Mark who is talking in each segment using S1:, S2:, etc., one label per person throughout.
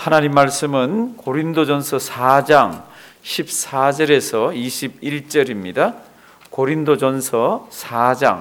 S1: 하나님 말씀은 고린도전서 4장 14절에서 21절입니다. 고린도전서 4장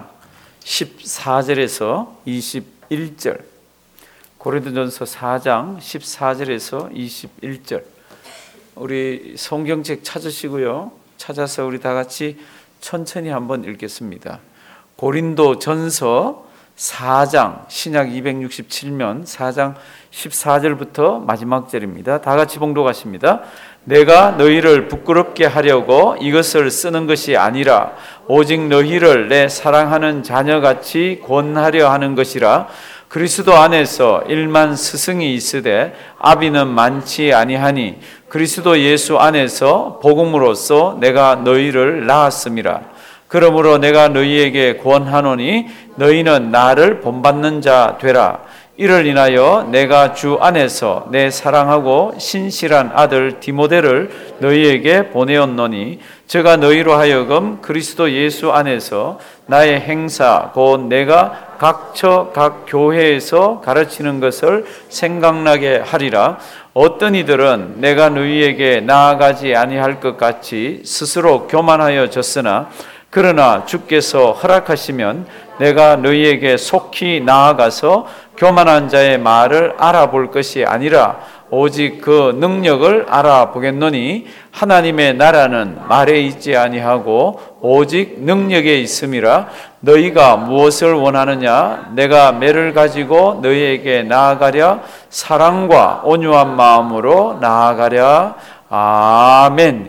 S1: 14절에서 21절. 고린도전서 4장 14절에서 21절. 우리 성경책 찾으시고요. 찾아서 우리 다 같이 천천히 한번 읽겠습니다. 고린도전서 4장 신약 267면 4장 14절부터 마지막 절입니다. 다 같이 봉독하십니다. 내가 너희를 부끄럽게 하려고 이것을 쓰는 것이 아니라 오직 너희를 내 사랑하는 자녀같이 권하려 하는 것이라. 그리스도 안에서 일만 스승이 있으되 아비는 많지 아니하니 그리스도 예수 안에서 복음으로써 내가 너희를 낳았음이라. 그러므로 내가 너희에게 권하노니 너희는 나를 본받는 자 되라. 이를 인하여 내가 주 안에서 내 사랑하고 신실한 아들 디모데를 너희에게 보내었노니 저가 너희로 하여금 그리스도 예수 안에서 나의 행사 곧 내가 각처 각 교회에서 가르치는 것을 생각나게 하리라. 어떤 이들은 내가 너희에게 나아가지 아니할 것 같이 스스로 교만하여 졌으나 그러나 주께서 허락하시면 내가 너희에게 속히 나아가서 교만한 자의 말을 알아볼 것이 아니라 오직 그 능력을 알아보겠노니 하나님의 나라는 말에 있지 아니하고 오직 능력에 있음이라. 너희가 무엇을 원하느냐? 내가 매를 가지고 너희에게 나아가랴. 사랑과 온유한 마음으로 나아가랴. 아멘.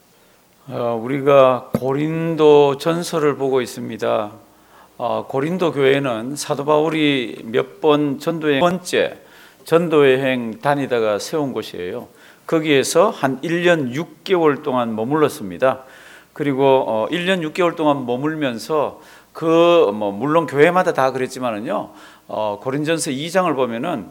S1: 우리가 고린도 전서를 보고 있습니다. 고린도 교회는 사도 바울이 몇 번 번째 전도여행 다니다가 세운 곳이에요. 거기에서 한 1년 6개월 동안 머물렀습니다. 그리고 1년 6개월 동안 머물면서 물론 교회마다 다 그랬지만은요, 고린전서 2장을 보면은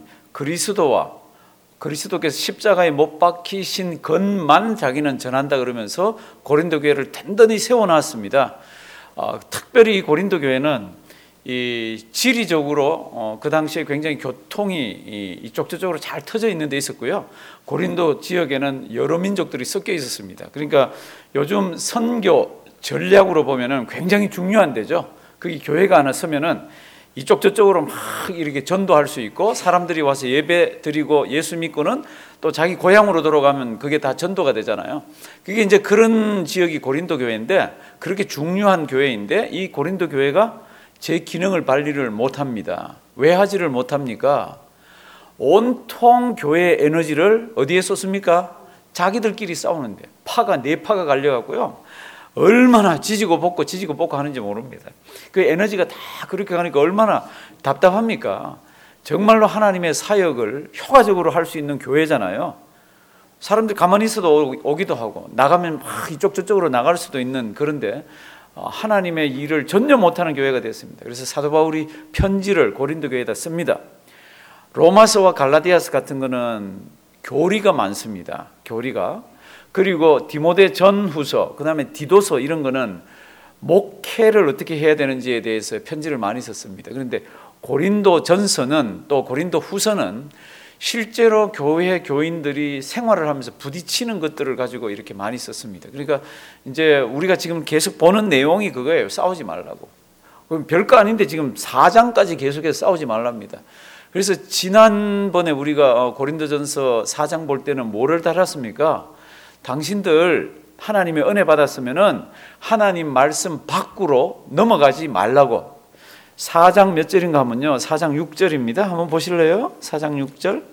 S1: 그리스도께서 십자가에 못 박히신 것만 자기는 전한다 그러면서 고린도 교회를 든든히 세워놨습니다. 특별히 고린도 교회는 이 지리적으로 그 당시에 굉장히 교통이 이쪽 저쪽으로 잘 터져 있는 데 있었고요. 고린도 지역에는 여러 민족들이 섞여 있었습니다. 그러니까 요즘 선교 전략으로 보면은 굉장히 중요한 데죠. 거기 교회가 하나 서면은 이쪽 저쪽으로 막 이렇게 전도할 수 있고 사람들이 와서 예배 드리고 예수 믿고는 또 자기 고향으로 돌아가면 그게 다 전도가 되잖아요. 그게 이제 그런 지역이 고린도 교회인데, 그렇게 중요한 교회인데 이 고린도 교회가 제 기능을 발휘를 못합니다. 왜 하지를 못합니까? 온통 교회의 에너지를 어디에 쏟습니까? 자기들끼리 싸우는데 네 파가 갈려갖고요, 얼마나 지지고 볶고 하는지 모릅니다. 그 에너지가 다 그렇게 가니까 얼마나 답답합니까? 정말로 하나님의 사역을 효과적으로 할 수 있는 교회잖아요. 사람들이 가만히 있어도 오기도 하고 나가면 막 이쪽 저쪽으로 나갈 수도 있는, 그런데 하나님의 일을 전혀 못하는 교회가 됐습니다. 그래서 사도 바울이 편지를 고린도 교회에다 씁니다. 로마서와 갈라디아서 같은 거는 교리가 많습니다. 교리가. 그리고 디모데 전후서, 그 다음에 디도서, 이런 거는 목회를 어떻게 해야 되는지에 대해서 편지를 많이 썼습니다. 그런데 고린도 전서는, 또 고린도 후서는 실제로 교회 교인들이 생활을 하면서 부딪히는 것들을 가지고 이렇게 많이 썼습니다. 그러니까 이제 우리가 지금 계속 보는 내용이 그거예요. 싸우지 말라고. 그럼 별거 아닌데 지금 4장까지 계속해서 싸우지 말랍니다. 그래서 지난번에 우리가 고린도전서 4장 볼 때는 뭐를 달았습니까? 당신들 하나님의 은혜 받았으면은 하나님 말씀 밖으로 넘어가지 말라고. 4장 몇 절인가 하면요, 4장 6절입니다. 한번 보실래요? 4장 6절.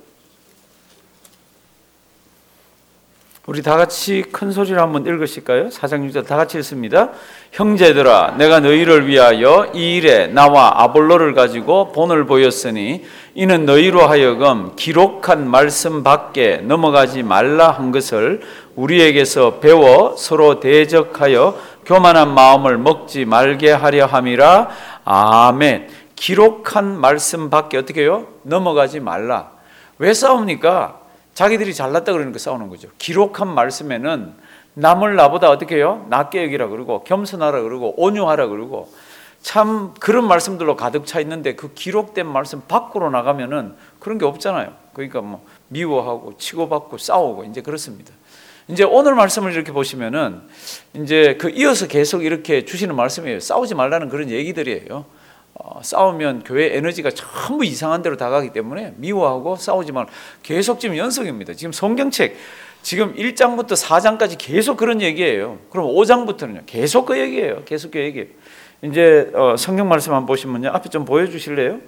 S1: 우리 다 같이 큰 소리로 한번 읽으실까요? 4장 6절 다 같이 읽습니다. 형제들아, 내가 너희를 위하여 이 일에 나와 아볼로를 가지고 본을 보였으니 이는 너희로 하여금 기록한 말씀 밖에 넘어가지 말라 한 것을 우리에게서 배워 서로 대적하여 교만한 마음을 먹지 말게 하려 함이라. 아멘. 기록한 말씀 밖에 어떻게 해요? 넘어가지 말라. 왜 싸웁니까? 자기들이 잘났다 그러니까 싸우는 거죠. 기록한 말씀에는 남을 나보다 어떻게 해요? 낮게 여기라 그러고 겸손하라 그러고 온유하라 그러고 참 그런 말씀들로 가득 차 있는데 그 기록된 말씀 밖으로 나가면은 그런 게 없잖아요. 그러니까 뭐 미워하고 치고받고 싸우고 이제 그렇습니다. 이제 오늘 말씀을 이렇게 보시면은 이제 그 이어서 계속 이렇게 주시는 말씀이에요. 싸우지 말라는 그런 얘기들이에요. 싸우면 교회 에너지가 전부 이상한 데로 다가가기 때문에 미워하고 싸우지 말. 계속 지금 연속입니다. 지금 성경책 지금 1장부터 4장까지 계속 그런 얘기예요. 그럼 5장부터는요 계속 그 얘기예요. 계속 그 얘기예요. 이제 성경 말씀 한번 보시면요 앞에 좀 보여주실래요?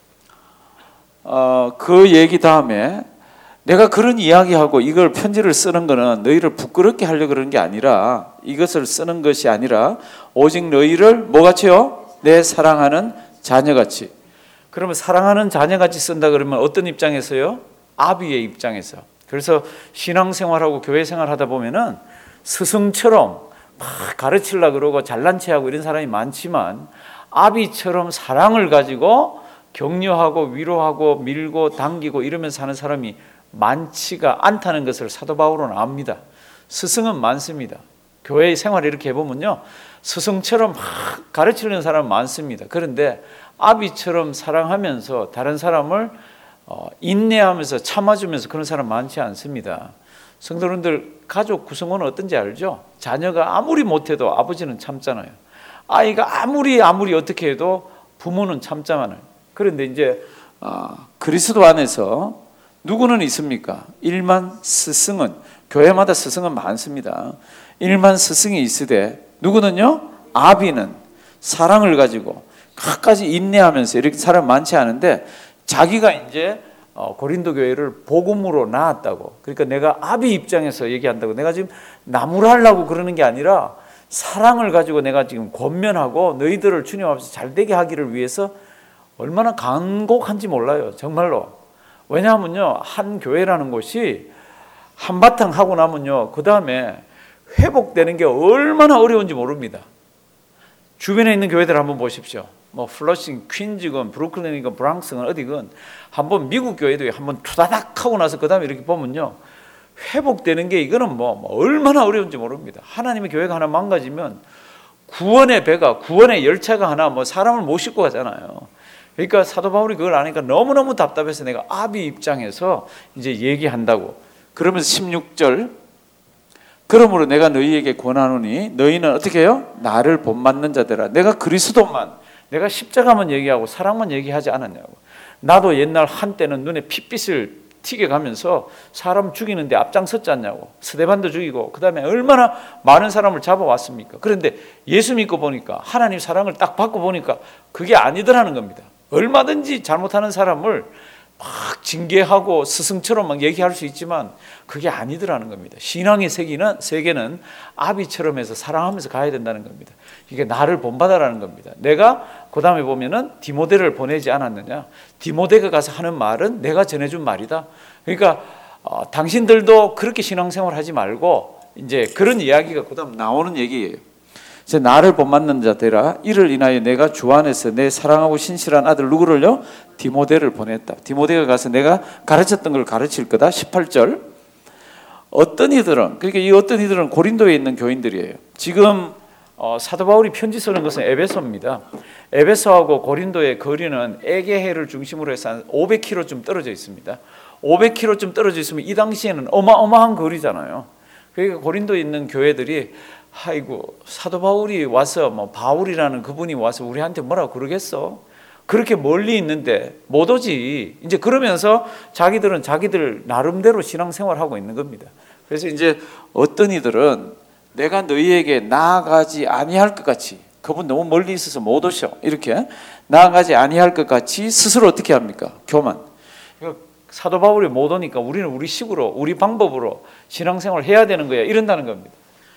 S1: 그 얘기 다음에 내가 그런 이야기하고 이걸 편지를 쓰는 거는 너희를 부끄럽게 하려고 그러는 게 아니라 이것을 쓰는 것이 아니라 오직 너희를 뭐같이요? 내 사랑하는 자녀같이. 그러면 사랑하는 자녀같이 쓴다 그러면 어떤 입장에서요? 아비의 입장에서. 그래서 신앙생활하고 교회생활 하다 보면은 스승처럼 막 가르치려고 그러고 잘난 체하고 이런 사람이 많지만 아비처럼 사랑을 가지고 격려하고 위로하고 밀고 당기고 이러면서 사는 사람이 많지가 않다는 것을 사도 바울은 압니다. 스승은 많습니다. 교회 생활을 이렇게 해보면요 스승처럼 막 가르치려는 사람은 많습니다. 그런데 아비처럼 사랑하면서 다른 사람을 인내하면서 참아주면서 그런 사람 많지 않습니다. 성도님들 가족 구성원은 어떤지 알죠? 자녀가 아무리 못해도 아버지는 참잖아요. 아이가 아무리 어떻게 해도 부모는 참잖아요. 그런데 이제 그리스도 안에서 누구는 있습니까? 일만 스승은 교회마다 스승은 많습니다. 일만 스승이 있으되 누구는요? 아비는 사랑을 가지고 끝까지 인내하면서 이렇게 사람 많지 않은데 자기가 이제 고린도 교회를 복음으로 낳았다고. 그러니까 내가 아비 입장에서 얘기한다고. 내가 지금 나무라려고 그러는 게 아니라 사랑을 가지고 내가 지금 권면하고 너희들을 주님 앞에서 잘되게 하기를 위해서 얼마나 간곡한지 몰라요. 정말로. 왜냐하면요 한 교회라는 곳이 한바탕 하고 나면요 그 다음에 회복되는 게 얼마나 어려운지 모릅니다. 주변에 있는 교회들 한번 보십시오. 뭐 플러싱, 퀸즈건, 브루클린이건, 브랑스건 어디건 한번 미국 교회도 한번 투다닥 하고 나서 그 다음에 이렇게 보면요 회복되는 게 이거는 뭐 얼마나 어려운지 모릅니다. 하나님의 교회가 하나 망가지면 구원의 배가 구원의 열차가 하나 뭐 사람을 못 싣고 가잖아요. 그러니까 사도 바울이 그걸 아니까 너무너무 답답해서 내가 아비 입장에서 이제 얘기한다고. 그러면서 16절 그러므로 내가 너희에게 권하노니 너희는 어떻게 해요? 나를 본받는 자들아. 내가 그리스도만 내가 십자가만 얘기하고 사랑만 얘기하지 않았냐고. 나도 옛날 한때는 눈에 핏빛을 튀게 가면서 사람 죽이는데 앞장섰지 않냐고. 스데반도 죽이고 그 다음에 얼마나 많은 사람을 잡아왔습니까? 그런데 예수 믿고 보니까 하나님 사랑을 딱 받고 보니까 그게 아니더라는 겁니다. 얼마든지 잘못하는 사람을 막 징계하고 스승처럼 막 얘기할 수 있지만 그게 아니더라는 겁니다. 신앙의 세계는 아비처럼 해서 사랑하면서 가야 된다는 겁니다. 이게 나를 본받아라는 겁니다. 내가 그 다음에 보면은 디모데를 보내지 않았느냐. 디모데가 가서 하는 말은 내가 전해준 말이다. 그러니까 당신들도 그렇게 신앙생활 하지 말고 이제 그런 이야기가 그 다음 나오는 얘기예요. 이제 나를 본받는 자들아 이를 인하여 내가 주 안에서 내 사랑하고 신실한 아들 누구를요? 디모데를 보냈다. 디모데가 가서 내가 가르쳤던 걸 가르칠 거다. 18절 어떤 이들은 그러니까 이 어떤 이들은 고린도에 있는 교인들이에요. 지금 사도 바울이 편지 쓰는 것은 에베소입니다. 에베소하고 고린도의 거리는 에게해를 중심으로 해서 한 500km쯤 떨어져 있습니다. 500km쯤 떨어져 있으면 이 당시에는 어마어마한 거리잖아요. 그러니까 고린도에 있는 교회들이 아이고 사도 바울이 와서 뭐 바울이라는 그분이 와서 우리한테 뭐라고 그러겠어? 그렇게 멀리 있는데 못 오지. 이제 그러면서 자기들은 자기들 나름대로 신앙생활하고 있는 겁니다. 그래서 이제 어떤 이들은 내가 너희에게 나아가지 아니할 것 같이 그분 너무 멀리 있어서 못 오셔. 이렇게 나아가지 아니할 것 같이 스스로 어떻게 합니까? 교만. 사도 바울이 못 오니까 우리는 우리 식으로 우리 방법으로 신앙생활을 해야 되는 거야. 이런다는 겁니다.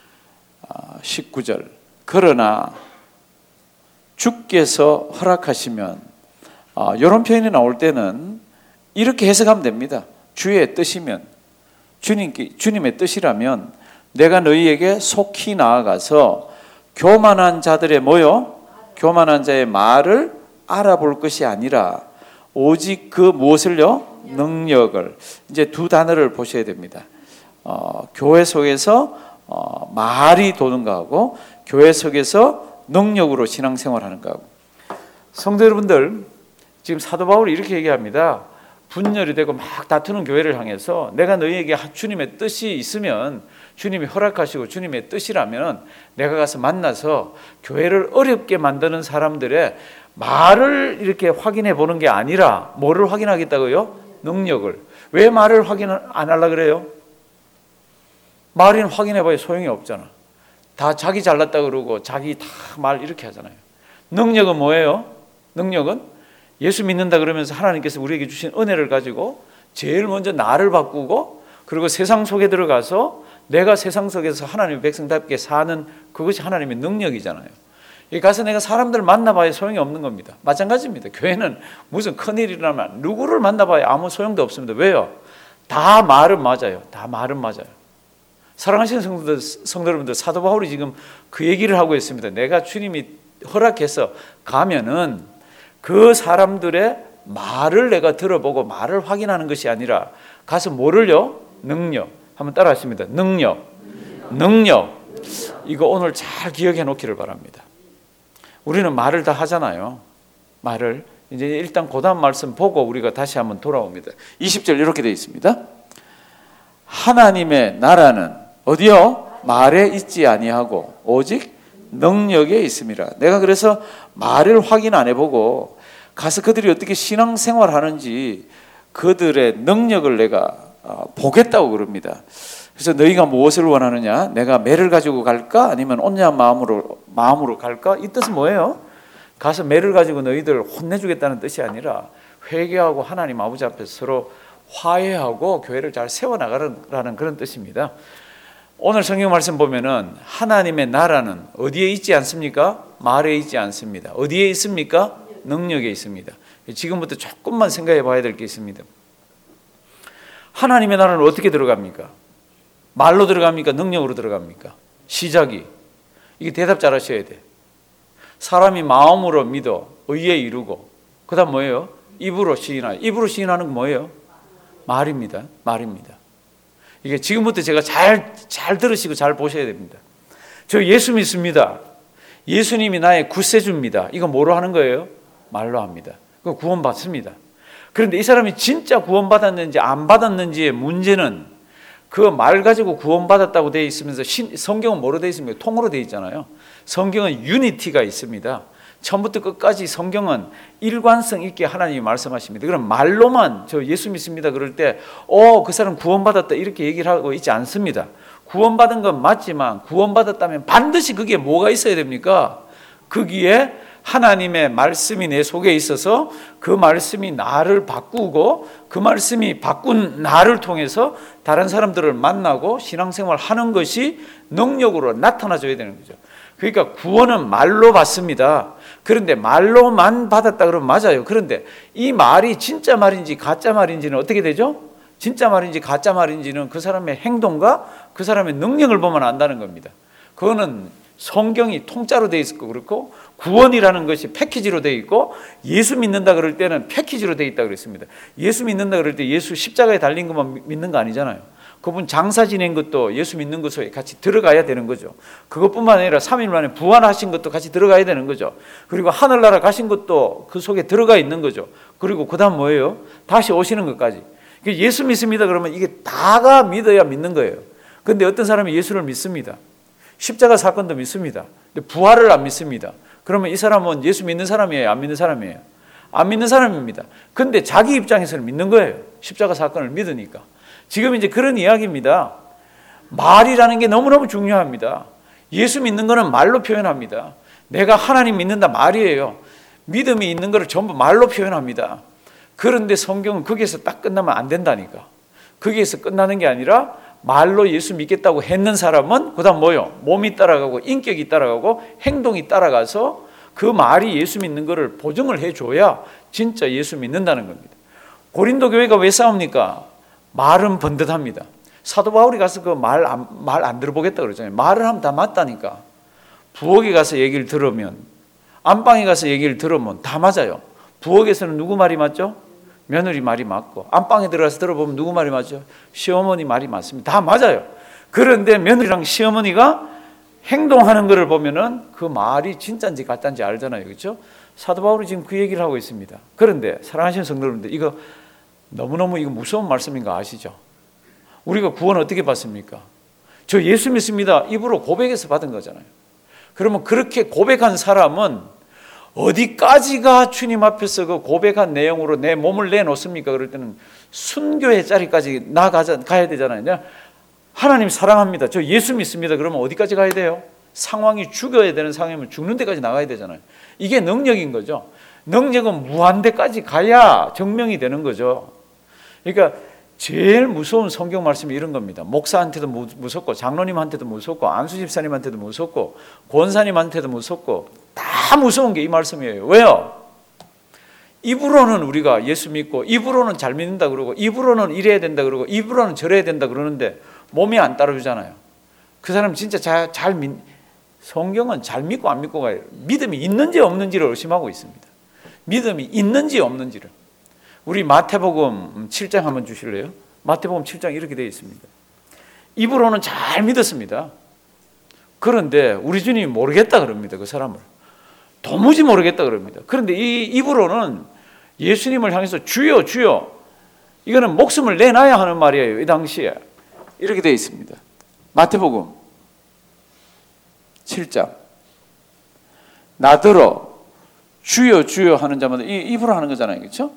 S1: 19절 그러나 주께서 허락하시면 이런 표현이 나올 때는 이렇게 해석하면 됩니다. 주의 뜻이면 주님의 뜻이라면 내가 너희에게 속히 나아가서 교만한 자들의 교만한 자의 말을 알아볼 것이 아니라 오직 그 무엇을요? 능력을. 이제 두 단어를 보셔야 됩니다. 교회 속에서 말이 도는 거하고 교회 속에서 능력으로 신앙생활하는 거하고 성도 여러분들, 지금 사도 바울이 이렇게 얘기합니다. 분열이 되고 막 다투는 교회를 향해서 내가 너희에게 주님의 뜻이 있으면, 주님이 허락하시고 주님의 뜻이라면 내가 가서 만나서 교회를 어렵게 만드는 사람들의 말을 이렇게 확인해 보는 게 아니라 뭐를 확인하겠다고요? 능력을. 왜 말을 확인 안 하려고 그래요? 말은 확인해 봐야 소용이 없잖아. 다 자기 잘났다 그러고 자기 다 말 이렇게 하잖아요. 능력은 뭐예요? 능력은 예수 믿는다 그러면서 하나님께서 우리에게 주신 은혜를 가지고 제일 먼저 나를 바꾸고, 그리고 세상 속에 들어가서 내가 세상 속에서 하나님의 백성답게 사는, 그것이 하나님의 능력이잖아요. 여기 가서 내가 사람들 만나봐야 소용이 없는 겁니다. 마찬가지입니다. 교회는 무슨 큰일이라면 누구를 만나봐야 아무 소용도 없습니다. 왜요? 다 말은 맞아요. 다 말은 맞아요. 사랑하시는 성도 여러분들, 사도 바울이 지금 그 얘기를 하고 있습니다. 내가 주님이 허락해서 가면은 그 사람들의 말을 내가 들어보고 말을 확인하는 것이 아니라 가서 뭐를요? 능력. 한번 따라 하십니다. 능력. 이거 오늘 잘 기억해 놓기를 바랍니다. 우리는 말을 다 하잖아요. 말을. 이제 일단 그 다음 말씀 보고 우리가 다시 한번 돌아옵니다. 20절 이렇게 되어 있습니다. 하나님의 나라는 어디요? 말에 있지 아니하고 오직 능력에 있습니다. 내가 그래서 말을 확인 안 해보고 가서 그들이 어떻게 신앙생활 하는지 그들의 능력을 내가 보겠다고 그럽니다. 그래서 너희가 무엇을 원하느냐? 내가 매를 가지고 갈까? 아니면 온유한 마음으로 갈까? 이 뜻은 뭐예요? 가서 매를 가지고 너희들 혼내주겠다는 뜻이 아니라 회개하고 하나님 아버지 앞에서 서로 화해하고 교회를 잘 세워나가라는 그런 뜻입니다. 오늘 성경 말씀 보면은 하나님의 나라는 어디에 있지 않습니까? 말에 있지 않습니다. 어디에 있습니까? 능력에 있습니다. 지금부터 조금만 생각해 봐야 될 게 있습니다. 하나님의 나라는 어떻게 들어갑니까? 말로 들어갑니까? 능력으로 들어갑니까? 시작이. 이게 대답 잘 하셔야 돼. 사람이 마음으로 믿어 의에 이루고, 그 다음 뭐예요? 입으로 시인하여. 입으로 시인하는 건 뭐예요? 말입니다. 말입니다. 이게 지금부터 제가 잘 들으시고 잘 보셔야 됩니다. 저 예수 믿습니다. 예수님이 나의 구세주입니다. 이거 뭐로 하는 거예요? 말로 합니다. 그거 구원받습니다. 그런데 이 사람이 진짜 구원받았는지 안 받았는지의 문제는 그 말 가지고 구원받았다고 되어 있으면서 성경은 뭐로 되어 있습니까? 통으로 되어 있잖아요. 성경은 유니티가 있습니다. 처음부터 끝까지 성경은 일관성 있게 하나님이 말씀하십니다. 그럼 말로만 저 예수 믿습니다 그럴 때 그 사람 구원받았다 이렇게 얘기를 하고 있지 않습니다. 구원받은 건 맞지만 구원받았다면 반드시 그게 뭐가 있어야 됩니까? 거기에 하나님의 말씀이 내 속에 있어서 그 말씀이 나를 바꾸고 그 말씀이 바꾼 나를 통해서 다른 사람들을 만나고 신앙생활 하는 것이 능력으로 나타나줘야 되는 거죠. 그러니까 구원은 말로 받습니다. 그런데 말로만 받았다 그러면 맞아요. 그런데 이 말이 진짜 말인지 가짜 말인지는 어떻게 되죠? 진짜 말인지 가짜 말인지는 그 사람의 행동과 그 사람의 능력을 보면 안다는 겁니다. 그거는 성경이 통짜로 되어 있고 그렇고 구원이라는 것이 패키지로 되어 있고 예수 믿는다 그럴 때는 패키지로 되어 있다 그랬습니다. 예수 믿는다 그럴 때 예수 십자가에 달린 것만 믿는 거 아니잖아요. 그분 장사 지낸 것도 예수 믿는 것 속에 같이 들어가야 되는 거죠. 그것뿐만 아니라 3일 만에 부활하신 것도 같이 들어가야 되는 거죠. 그리고 하늘나라 가신 것도 그 속에 들어가 있는 거죠. 그리고 그 다음 뭐예요? 다시 오시는 것까지. 예수 믿습니다 그러면 이게 다가 믿어야 믿는 거예요. 그런데 어떤 사람이 예수를 믿습니다. 십자가 사건도 믿습니다. 근데 부활을 안 믿습니다. 그러면 이 사람은 예수 믿는 사람이에요? 안 믿는 사람이에요? 안 믿는 사람입니다. 근데 자기 입장에서는 믿는 거예요. 십자가 사건을 믿으니까. 지금 이제 그런 이야기입니다. 말이라는 게 너무너무 중요합니다. 예수 믿는 거는 말로 표현합니다. 내가 하나님 믿는다 말이에요. 믿음이 있는 거를 전부 말로 표현합니다. 그런데 성경은 거기에서 딱 끝나면 안 된다니까. 거기에서 끝나는 게 아니라 말로 예수 믿겠다고 했는 사람은 그 다음 뭐요? 몸이 따라가고 인격이 따라가고 행동이 따라가서 그 말이 예수 믿는 거를 보증을 해줘야 진짜 예수 믿는다는 겁니다. 고린도 교회가 왜 싸웁니까? 말은 번듯합니다. 사도 바울이 가서 그 말 안 들어보겠다 그러잖아요. 말을 하면 다 맞다니까. 부엌에 가서 얘기를 들으면, 안방에 가서 얘기를 들으면 다 맞아요. 부엌에서는 누구 말이 맞죠? 며느리 말이 맞고, 안방에 들어가서 들어보면 누구 말이 맞죠? 시어머니 말이 맞습니다. 다 맞아요. 그런데 며느리랑 시어머니가 행동하는 것을 보면은 그 말이 진짜인지 가짜인지 알잖아요. 그렇죠? 사도 바울이 지금 그 얘기를 하고 있습니다. 그런데 사랑하시는 성도 여러분들, 이거 너무너무 이거 무서운 말씀인 거 아시죠? 우리가 구원 어떻게 받습니까? 저 예수 믿습니다. 입으로 고백해서 받은 거잖아요. 그러면 그렇게 고백한 사람은 어디까지가 주님 앞에서 그 고백한 내용으로 내 몸을 내놓습니까? 그럴 때는 순교의 자리까지 가야 되잖아요. 하나님 사랑합니다. 저 예수 믿습니다. 그러면 어디까지 가야 돼요? 상황이 죽어야 되는 상황이면 죽는 데까지 나가야 되잖아요. 이게 능력인 거죠. 능력은 무한대까지 가야 증명이 되는 거죠. 그러니까 제일 무서운 성경 말씀이 이런 겁니다. 목사한테도 무섭고 장로님한테도 무섭고 안수 집사님한테도 무섭고 권사님한테도 무섭고 다 무서운 게 이 말씀이에요. 왜요? 입으로는 우리가 예수 믿고 입으로는 잘 믿는다 그러고 입으로는 이래야 된다 그러고 입으로는 저래야 된다 그러는데 몸이 안 따라주잖아요. 그 사람 진짜 성경은 잘 믿고 안 믿고가 아니라 믿음이 있는지 없는지를 의심하고 있습니다. 믿음이 있는지 없는지를. 우리 마태복음 7장 한번 주실래요? 마태복음 7장 이렇게 되어 있습니다. 입으로는 잘 믿었습니다. 그런데 우리 주님이 모르겠다 그럽니다. 그 사람을. 도무지 모르겠다 그럽니다. 그런데 이 입으로는 예수님을 향해서 주여 주여, 이거는 목숨을 내놔야 하는 말이에요. 이 당시에 이렇게 되어 있습니다. 마태복음 7장 나더러 주여 주여 하는 자마다 입으로 하는 거잖아요. 그렇죠?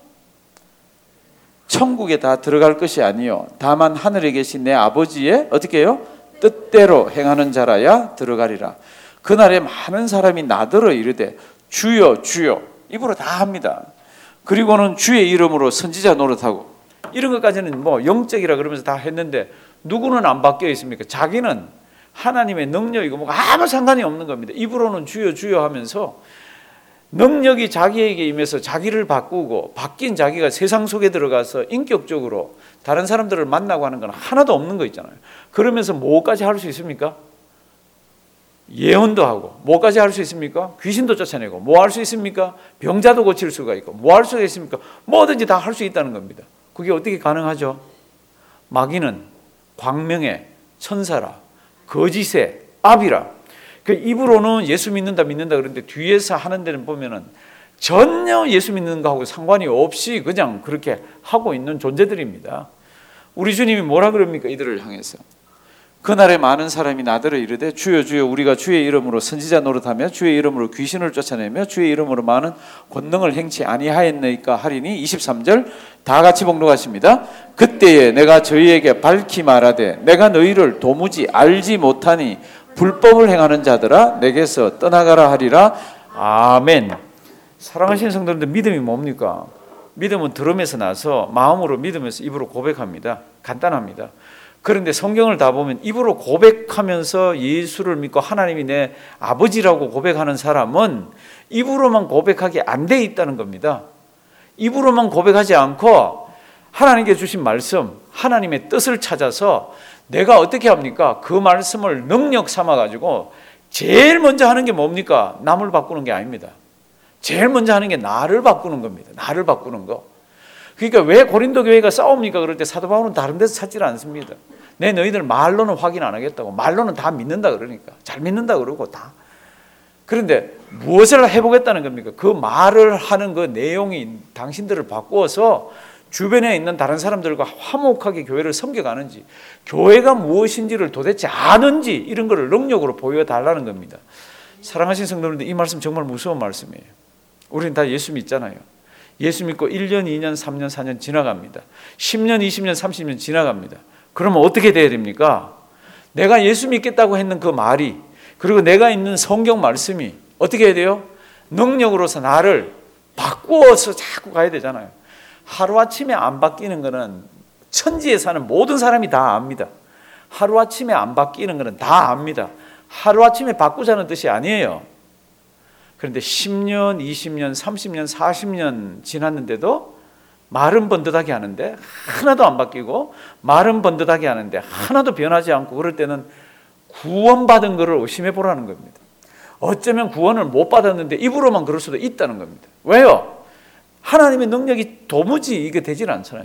S1: 천국에 다 들어갈 것이 아니요 다만 하늘에 계신 내 아버지의 어떻게 해요? 뜻대로 행하는 자라야 들어가리라. 그날에 많은 사람이 나더러 이르되 주여 주여, 입으로 다 합니다. 그리고는 주의 이름으로 선지자 노릇하고, 이런 것까지는 뭐 영적이라 그러면서 다 했는데 누구는 안 바뀌어 있습니까? 자기는 하나님의 능력이고 뭐 아무 상관이 없는 겁니다. 입으로는 주여 주여 하면서 능력이 자기에게 임해서 자기를 바꾸고 바뀐 자기가 세상 속에 들어가서 인격적으로 다른 사람들을 만나고 하는 건 하나도 없는 거 있잖아요. 그러면서 뭐까지 할 수 있습니까? 예언도 하고. 뭐까지 할 수 있습니까? 귀신도 쫓아내고. 뭐 할 수 있습니까? 병자도 고칠 수가 있고. 뭐 할 수가 있습니까? 뭐든지 다 할 수 있다는 겁니다. 그게 어떻게 가능하죠? 마귀는 광명의 천사라, 거짓의 아비라. 그 입으로는 예수 믿는다 그러는데 뒤에서 하는 데는 보면은 전혀 예수 믿는 거하고 상관이 없이 그냥 그렇게 하고 있는 존재들입니다. 우리 주님이 뭐라 그럽니까? 이들을 향해서 그날에 많은 사람이 나더러 이르되 주여 주여, 우리가 주의 이름으로 선지자 노릇하며 주의 이름으로 귀신을 쫓아내며 주의 이름으로 많은 권능을 행치 아니하였나이까 하리니. 23절 다 같이 봉독하십니다. 그때에 내가 저희에게 밝히 말하되 내가 너희를 도무지 알지 못하니 불법을 행하는 자들아 내게서 떠나가라 하리라. 아멘. 사랑하시는 성도님들, 믿음이 뭡니까? 믿음은 들음에서 나서 마음으로 믿으면서 입으로 고백합니다. 간단합니다. 그런데 성경을 다 보면 입으로 고백하면서 예수를 믿고 하나님이 내 아버지라고 고백하는 사람은 입으로만 고백하게 안 돼 있다는 겁니다. 입으로만 고백하지 않고 하나님께 주신 말씀, 하나님의 뜻을 찾아서 내가 어떻게 합니까? 그 말씀을 능력 삼아가지고 제일 먼저 하는 게 뭡니까? 남을 바꾸는 게 아닙니다. 제일 먼저 하는 게 나를 바꾸는 겁니다. 나를 바꾸는 거. 그러니까 왜 고린도 교회가 싸웁니까? 그럴 때 사도 바울은 다른 데서 찾지를 않습니다. 내 너희들 말로는 확인 안 하겠다고. 말로는 다 믿는다 그러니까. 잘 믿는다 그러고 다. 그런데 무엇을 해보겠다는 겁니까? 그 말을 하는 그 내용이 당신들을 바꾸어서 주변에 있는 다른 사람들과 화목하게 교회를 섬겨가는지, 교회가 무엇인지를 도대체 아는지, 이런 것을 능력으로 보여달라는 겁니다. 사랑하신 성도님들, 이 말씀 정말 무서운 말씀이에요. 우리는 다 예수 믿잖아요. 예수 믿고 1년, 2년, 3년, 4년 지나갑니다. 10년, 20년, 30년 지나갑니다. 그러면 어떻게 돼야 됩니까? 내가 예수 믿겠다고 했는 그 말이, 그리고 내가 있는 성경 말씀이 어떻게 해야 돼요? 능력으로서 나를 바꾸어서 자꾸 가야 되잖아요. 하루아침에 안 바뀌는 거는 천지에 사는 모든 사람이 다 압니다. 하루아침에 안 바뀌는 거는 다 압니다. 하루아침에 바꾸자는 뜻이 아니에요. 그런데 10년, 20년, 30년, 40년 지났는데도 말은 번듯하게 하는데 하나도 안 바뀌고, 말은 번듯하게 하는데 하나도 변하지 않고, 그럴 때는 구원받은 것을 의심해 보라는 겁니다. 어쩌면 구원을 못 받았는데 입으로만 그럴 수도 있다는 겁니다. 왜요? 하나님의 능력이 도무지 이게 되질 않잖아요.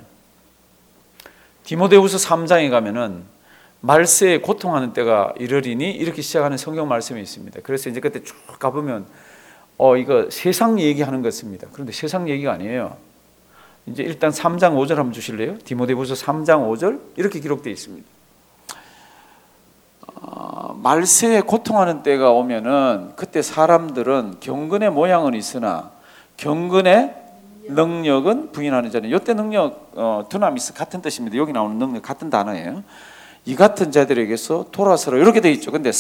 S1: 디모데후서 3장에 가면은 말세에 고통하는 때가 이르리니 이렇게 시작하는 성경 말씀이 있습니다. 그래서 이제 그때 쭉 가보면 이거 세상 얘기하는 것입니다. 그런데 세상 얘기가 아니에요. 이제 일단 3장 5절 한번 주실래요? 디모데후서 3장 5절 이렇게 기록되어 있습니다. 말세에 고통하는 때가 오면은 그때 사람들은 경건의 모양은 있으나 경건의 능력은 부인하는 자는, 이때 능력 두나미스 같은 뜻입니다. 여기 나오는 능력 같은 단어예요. 이 같은 자들에게서 돌아서라 이렇게 돼 있죠. 근데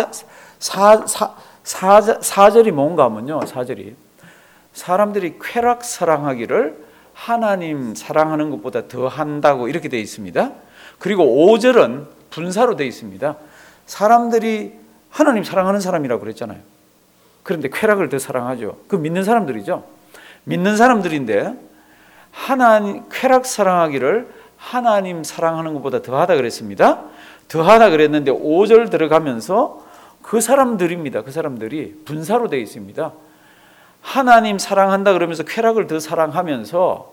S1: 4절이 뭔가 하면요, 4절이 사람들이 쾌락 사랑하기를 하나님 사랑하는 것보다 더 한다고 이렇게 돼 있습니다. 그리고 5절은 분사로 돼 있습니다. 사람들이 하나님 사랑하는 사람이라고 그랬잖아요. 그런데 쾌락을 더 사랑하죠. 그 믿는 사람들이죠. 믿는 사람들인데 하나님 쾌락 사랑하기를 하나님 사랑하는 것보다 더하다 그랬습니다. 더하다 그랬는데 5절 들어가면서 그 사람들입니다. 그 사람들이 분사로 되어 있습니다. 하나님 사랑한다 그러면서 쾌락을 더 사랑하면서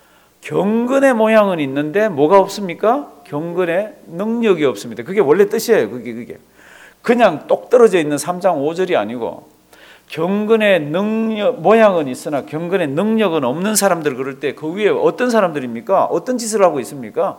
S1: 경건의 모양은 있는데 뭐가 없습니까? 경건의 능력이 없습니다. 그게 원래 뜻이에요. 그게 그냥 똑 떨어져 있는 3장 5절이 아니고 경건의 능력 모양은 있으나 경건의 능력은 없는 사람들, 그럴 때 그 위에 어떤 사람들입니까? 어떤 짓을 하고 있습니까?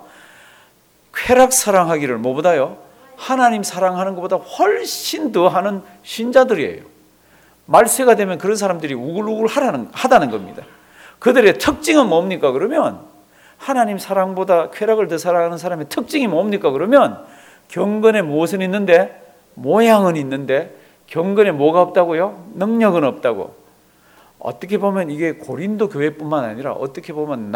S1: 쾌락 사랑하기를 뭐보다요? 하나님 사랑하는 것보다 훨씬 더 하는 신자들이에요. 말세가 되면 그런 사람들이 우글우글 하다는 겁니다. 그들의 특징은 뭡니까? 그러면 하나님 사랑보다 쾌락을 더 사랑하는 사람의 특징이 뭡니까? 그러면 경건에 무엇은 있는데? 모양은 있는데 경건에 뭐가 없다고요? 능력은 없다고. 어떻게 보면 이게 고린도 교회뿐만 아니라 어떻게 보면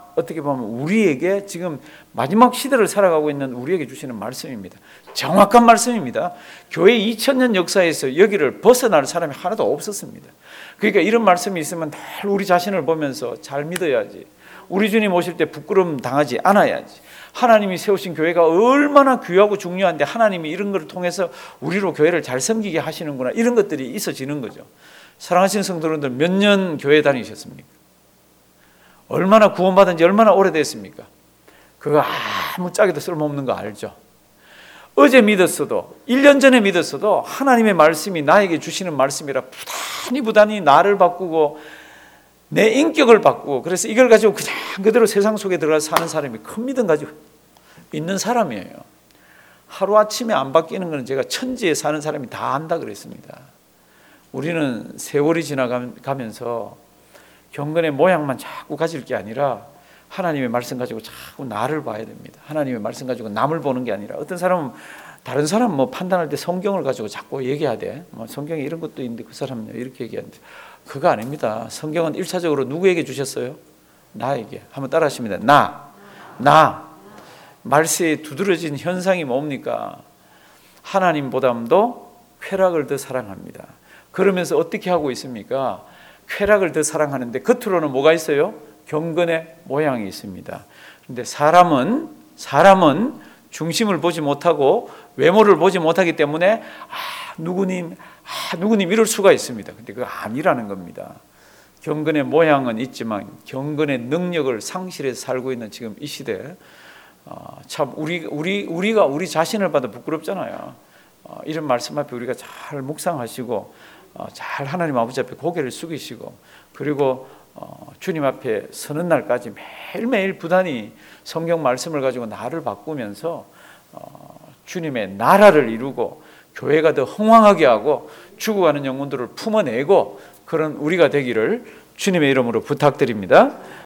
S1: 우리에게 지금 마지막 시대를 살아가고 있는 우리에게 주시는 말씀입니다. 정확한 말씀입니다. 교회 2000년 역사에서 여기를 벗어날 사람이 하나도 없었습니다. 그러니까 이런 말씀이 있으면 늘 우리 자신을 보면서 잘 믿어야지. 우리 주님 오실 때 부끄러움 당하지 않아야지. 하나님이 세우신 교회가 얼마나 귀하고 중요한데 하나님이 이런 것을 통해서 우리로 교회를 잘 섬기게 하시는구나, 이런 것들이 있어지는 거죠. 사랑하시는 성도님들, 몇 년 교회 다니셨습니까? 얼마나 구원받은 지 얼마나 오래됐습니까? 그거 아무짝에도 쓸모없는 거 알죠? 어제 믿었어도 1년 전에 믿었어도 하나님의 말씀이 나에게 주시는 말씀이라 부단히 나를 바꾸고 내 인격을 바꾸고, 그래서 이걸 가지고 그냥 그대로 세상 속에 들어가서 사는 사람이 큰 믿음 가지고 있는 사람이에요. 하루아침에 안 바뀌는 것은 제가 천지에 사는 사람이 다 안다 그랬습니다. 우리는 세월이 지나가면서 경건의 모양만 자꾸 가질 게 아니라 하나님의 말씀 가지고 자꾸 나를 봐야 됩니다. 하나님의 말씀 가지고 남을 보는 게 아니라, 어떤 사람은 다른 사람 판단할 때 성경을 가지고 자꾸 얘기해야 돼. 성경에 이런 것도 있는데 그 사람은 이렇게 얘기하는데, 그거 아닙니다. 성경은 1차적으로 누구에게 주셨어요? 나에게. 한번 따라 하십니다. 나. 말세에 두드러진 현상이 뭡니까? 하나님보다도 쾌락을 더 사랑합니다. 그러면서 어떻게 하고 있습니까? 쾌락을 더 사랑하는데 겉으로는 뭐가 있어요? 경건의 모양이 있습니다. 그런데 사람은 중심을 보지 못하고 외모를 보지 못하기 때문에 누구님 이럴 수가 있습니다. 근데 그거 아니라는 겁니다. 경건의 모양은 있지만 경건의 능력을 상실해서 살고 있는 지금 이 시대, 참 우리가 우리 자신을 봐도 부끄럽잖아요. 이런 말씀 앞에 우리가 잘 묵상하시고 잘 하나님 아버지 앞에 고개를 숙이시고, 그리고 주님 앞에 서는 날까지 매일매일 부단히 성경 말씀을 가지고 나를 바꾸면서 주님의 나라를 이루고 교회가 더 흥왕하게 하고 죽어가는 영혼들을 품어내고 그런 우리가 되기를 주님의 이름으로 부탁드립니다.